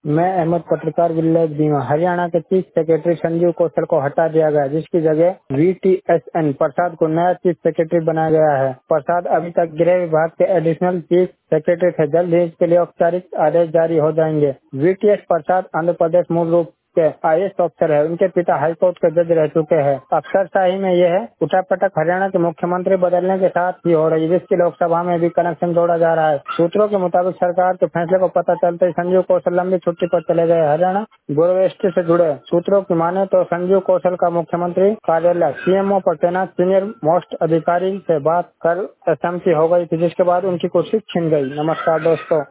मैं अहमद पत्रकार विलेज बीमा। हरियाणा के चीफ सेक्रेटरी संजीव कौशल को हटा दिया गया, जिसकी जगह VTSN प्रसाद को नया चीफ सेक्रेटरी बनाया गया है। प्रसाद अभी तक गृह विभाग के एडिशनल चीफ सेक्रेटरी थे। जल्द ही इसके लिए औपचारिक आदेश जारी हो जाएंगे। VTS प्रसाद आंध्र प्रदेश मूल रूप के IAS ऑफिसर है। उनके पिता हाईकोर्ट के जज रह चुके हैं। अफसरशाही में यह उठापटक हरियाणा के मुख्यमंत्री बदलने के साथ ही हो रही है, जिसकी लोकसभा में भी कनेक्शन जोड़ा जा रहा है। सूत्रों के मुताबिक सरकार के फैसले को पता चलते ही संजीव कौशल लंबी छुट्टी पर चले गए। हरियाणा गौरवेष्टि से जुड़े सूत्रों की माने तो संजीव कौशल का मुख्यमंत्री कार्यालय CMO पर तैनात सीनियर मोस्ट अधिकारी से बात कर सहमति हो गई थी, जिसके बाद उनकी कुर्सी छिन गई। नमस्कार दोस्तों।